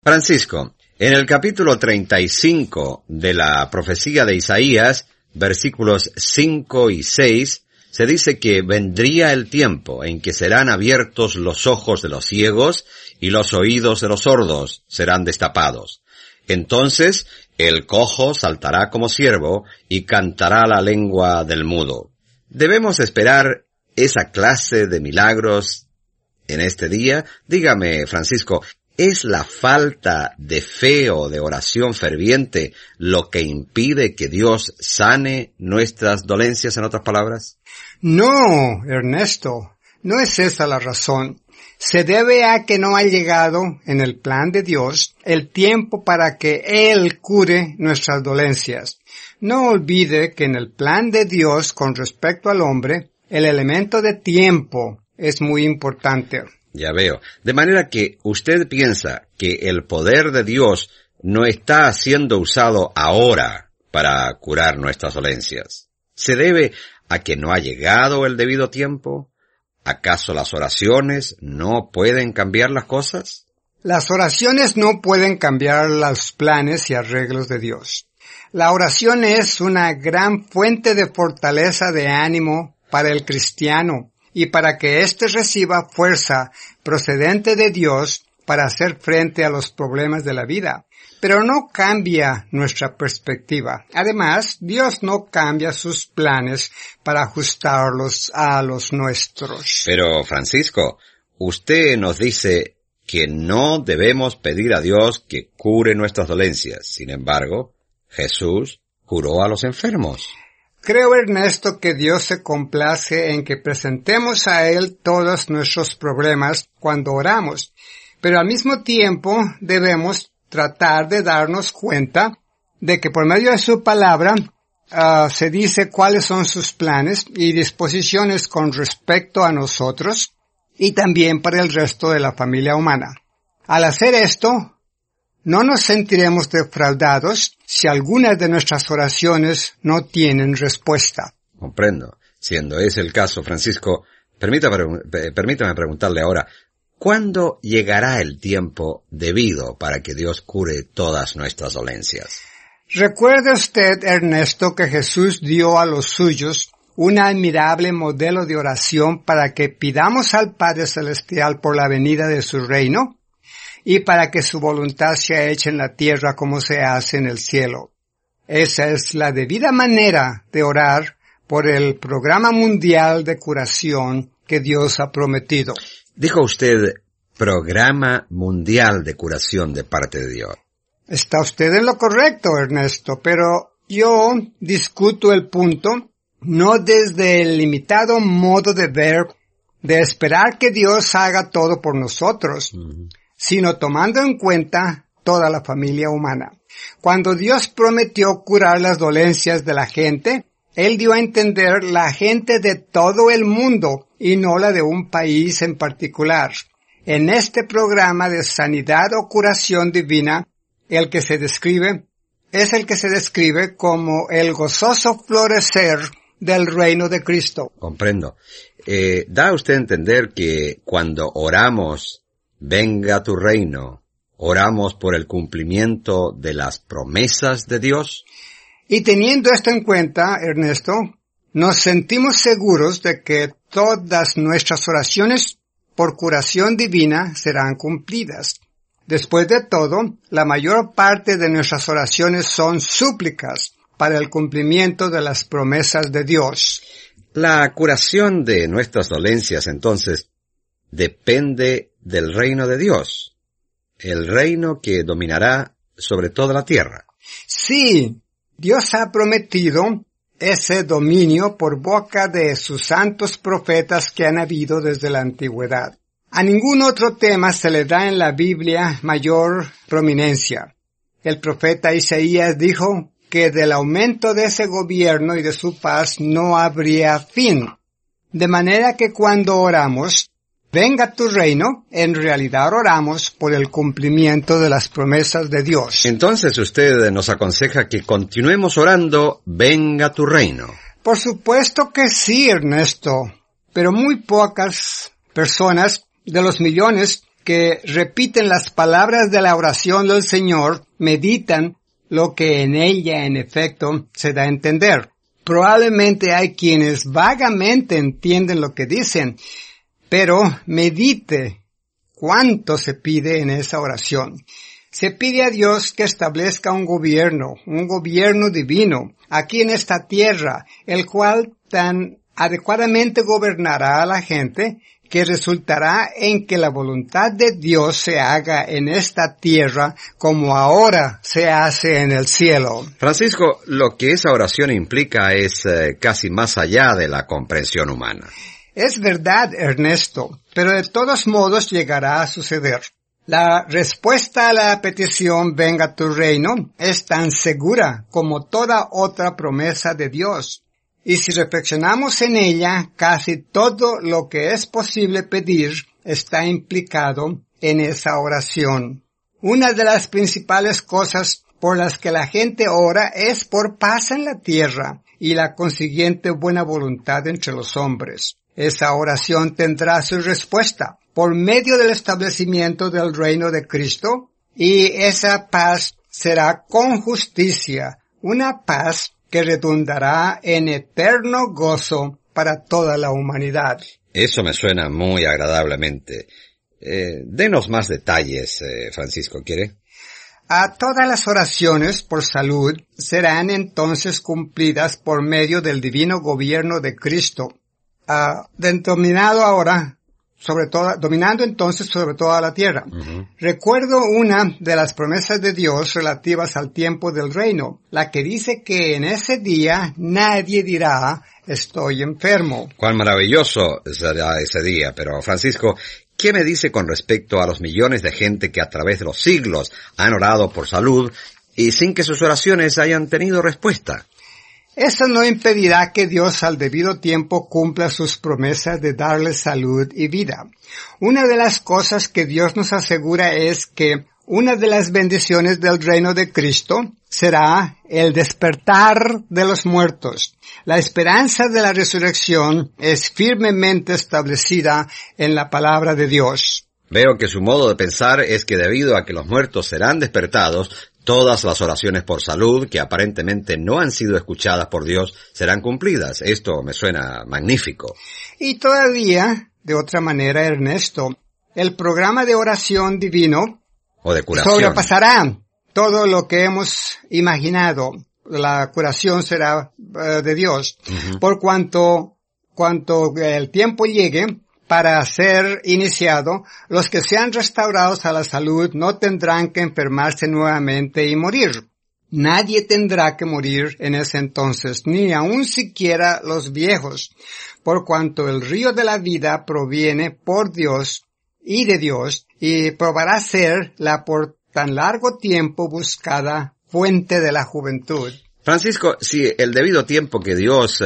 Francisco, en el capítulo 35 de la profecía de Isaías, versículos 5 y 6, se dice que vendría el tiempo en que serán abiertos los ojos de los ciegos y los oídos de los sordos serán destapados. Entonces el cojo saltará como ciervo y cantará la lengua del mudo. ¿Debemos esperar esa clase de milagros en este día? Dígame, Francisco, ¿es la falta de fe o de oración ferviente lo que impide que Dios sane nuestras dolencias, en otras palabras? No, Ernesto, no es esa la razón. Se debe a que no ha llegado, en el plan de Dios, el tiempo para que Él cure nuestras dolencias. No olvide que en el plan de Dios con respecto al hombre, el elemento de tiempo es muy importante. Ya veo. De manera que usted piensa que el poder de Dios no está siendo usado ahora para curar nuestras dolencias. ¿Se debe a que no ha llegado el debido tiempo? ¿Acaso las oraciones no pueden cambiar las cosas? Las oraciones no pueden cambiar los planes y arreglos de Dios. La oración es una gran fuente de fortaleza de ánimo para el cristiano y para que éste reciba fuerza procedente de Dios para hacer frente a los problemas de la vida. Pero no cambia nuestra perspectiva. Además, Dios no cambia sus planes para ajustarlos a los nuestros. Pero, Francisco, usted nos dice que no debemos pedir a Dios que cure nuestras dolencias. Sin embargo, Jesús curó a los enfermos. Creo, Ernesto, que Dios se complace en que presentemos a Él todos nuestros problemas cuando oramos. Pero al mismo tiempo debemos tratar de darnos cuenta de que por medio de su palabra se dice cuáles son sus planes y disposiciones con respecto a nosotros y también para el resto de la familia humana. Al hacer esto, no nos sentiremos defraudados si algunas de nuestras oraciones no tienen respuesta. Comprendo. Siendo ese el caso, Francisco, permítame preguntarle ahora, ¿cuándo llegará el tiempo debido para que Dios cure todas nuestras dolencias? Recuerde usted, Ernesto, que Jesús dio a los suyos un admirable modelo de oración para que pidamos al Padre Celestial por la venida de su reino y para que su voluntad sea hecha en la tierra como se hace en el cielo. Esa es la debida manera de orar por el programa mundial de curación que Dios ha prometido. Dijo usted, programa mundial de curación de parte de Dios. Está usted en lo correcto, Ernesto, pero yo discuto el punto no desde el limitado modo de ver, de esperar que Dios haga todo por nosotros, sino tomando en cuenta toda la familia humana. Cuando Dios prometió curar las dolencias de la gente, Él dio a entender la gente de todo el mundo y no la de un país en particular. En este programa de sanidad o curación divina, el que se describe como el gozoso florecer del reino de Cristo. Comprendo. ¿Da usted a entender que cuando oramos, venga tu reino, oramos por el cumplimiento de las promesas de Dios? Y teniendo esto en cuenta, Ernesto, nos sentimos seguros de que todas nuestras oraciones por curación divina serán cumplidas. Después de todo, la mayor parte de nuestras oraciones son súplicas para el cumplimiento de las promesas de Dios. La curación de nuestras dolencias, entonces, depende del reino de Dios, el reino que dominará sobre toda la tierra. Sí, Dios ha prometido ese dominio por boca de sus santos profetas que han habido desde la antigüedad. A ningún otro tema se le da en la Biblia mayor prominencia. El profeta Isaías dijo que del aumento de ese gobierno y de su paz no habría fin. De manera que cuando oramos, venga tu reino, en realidad oramos por el cumplimiento de las promesas de Dios. Entonces usted nos aconseja que continuemos orando, venga tu reino. Por supuesto que sí, Ernesto, pero muy pocas personas de los millones que repiten las palabras de la oración del Señor meditan lo que en ella en efecto se da a entender. Probablemente hay quienes vagamente entienden lo que dicen, pero medite cuánto se pide en esa oración. Se pide a Dios que establezca un gobierno divino, aquí en esta tierra, el cual tan adecuadamente gobernará a la gente, que resultará en que la voluntad de Dios se haga en esta tierra como ahora se hace en el cielo. Francisco, lo que esa oración implica es casi más allá de la comprensión humana. Es verdad, Ernesto, pero de todos modos llegará a suceder. La respuesta a la petición venga tu reino es tan segura como toda otra promesa de Dios. Y si reflexionamos en ella, casi todo lo que es posible pedir está implicado en esa oración. Una de las principales cosas por las que la gente ora es por paz en la tierra y la consiguiente buena voluntad entre los hombres. Esa oración tendrá su respuesta por medio del establecimiento del reino de Cristo, y esa paz será con justicia, una paz que redundará en eterno gozo para toda la humanidad. Eso me suena muy agradablemente. Denos más detalles, Francisco, ¿quiere? A todas las oraciones por salud serán entonces cumplidas por medio del divino gobierno de Cristo, dominando entonces sobre toda la tierra. Uh-huh. Recuerdo una de las promesas de Dios relativas al tiempo del reino, la que dice que en ese día nadie dirá, estoy enfermo. Cuán maravilloso será ese día, pero Francisco, ¿qué me dice con respecto a los millones de gente que a través de los siglos han orado por salud y sin que sus oraciones hayan tenido respuesta? Eso no impedirá que Dios al debido tiempo cumpla sus promesas de darles salud y vida. Una de las cosas que Dios nos asegura es que una de las bendiciones del reino de Cristo será el despertar de los muertos. La esperanza de la resurrección es firmemente establecida en la palabra de Dios. Veo que su modo de pensar es que debido a que los muertos serán despertados, todas las oraciones por salud que aparentemente no han sido escuchadas por Dios serán cumplidas. Esto me suena magnífico. Y todavía, de otra manera, Ernesto, el programa de oración divino o de curación sobrepasará todo lo que hemos imaginado. La curación será de Dios. Uh-huh. Por cuanto el tiempo llegue para ser iniciado, los que sean restaurados a la salud no tendrán que enfermarse nuevamente y morir. Nadie tendrá que morir en ese entonces, ni aun siquiera los viejos, por cuanto el río de la vida proviene por Dios y de Dios, y probará ser la por tan largo tiempo buscada fuente de la juventud. Francisco, si el debido tiempo que Dios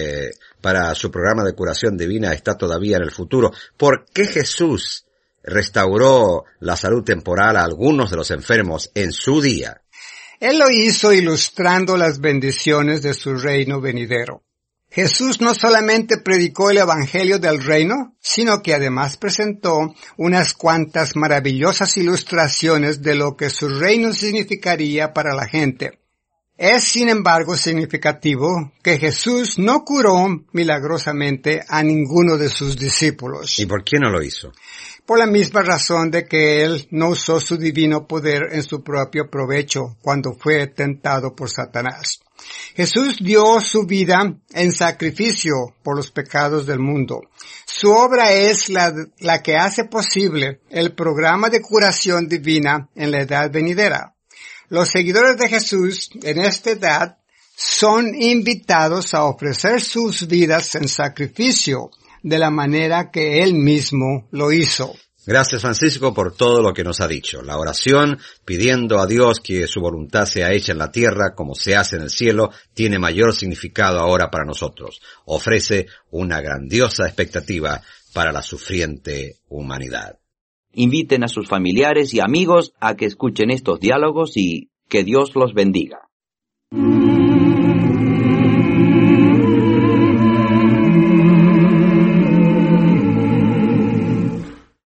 para su programa de curación divina está todavía en el futuro, ¿por qué Jesús restauró la salud temporal a algunos de los enfermos en su día? Él lo hizo ilustrando las bendiciones de su reino venidero. Jesús no solamente predicó el evangelio del reino, sino que además presentó unas cuantas maravillosas ilustraciones de lo que su reino significaría para la gente. Es, sin embargo, significativo que Jesús no curó milagrosamente a ninguno de sus discípulos. ¿Y por qué no lo hizo? Por la misma razón de que Él no usó su divino poder en su propio provecho cuando fue tentado por Satanás. Jesús dio su vida en sacrificio por los pecados del mundo. Su obra es la que hace posible el programa de curación divina en la edad venidera. Los seguidores de Jesús en esta edad son invitados a ofrecer sus vidas en sacrificio de la manera que Él mismo lo hizo. Gracias, Francisco, por todo lo que nos ha dicho. La oración, pidiendo a Dios que su voluntad sea hecha en la tierra como se hace en el cielo, tiene mayor significado ahora para nosotros. Ofrece una grandiosa expectativa para la sufriente humanidad. Inviten a sus familiares y amigos a que escuchen estos diálogos y que Dios los bendiga.